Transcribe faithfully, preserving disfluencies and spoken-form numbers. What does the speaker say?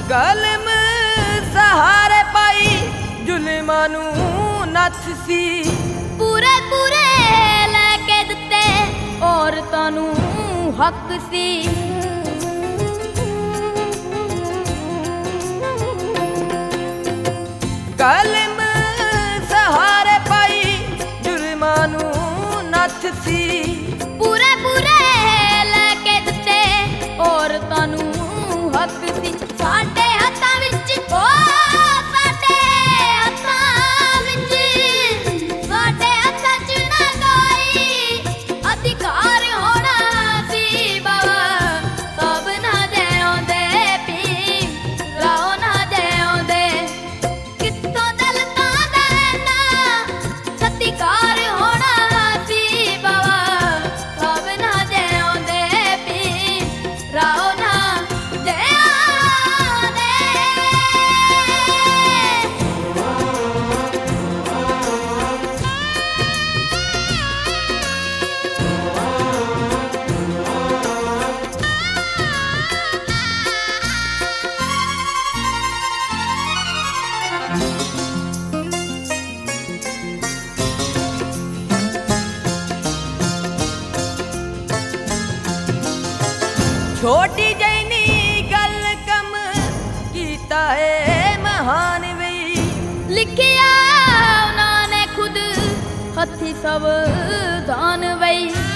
कलम सहारे पाई जुल्मां नू नथ सी पूरे पूरे लैके दिते औरतां नू हक सी कलम सहारे पाई जुल्मां नू नथ सी पूरे पूरे लैके दिते औरतां नू हक सी साडे हत्थां विच ओ साडे हत्थां विच साडे हत्थां च ना कोई अधिकार होना सी बाबा सब ना दे आउंदे पी राओ ना दे आउंदे कित्थों दलतां दा ना सत्कार होना सी बाबा सब ना दे आउंदे पी राओ ना दे आउंदे छोटी जैनी गल कम कीता है महान वई लिखिया उन्होंने खुद हथी संविधान वई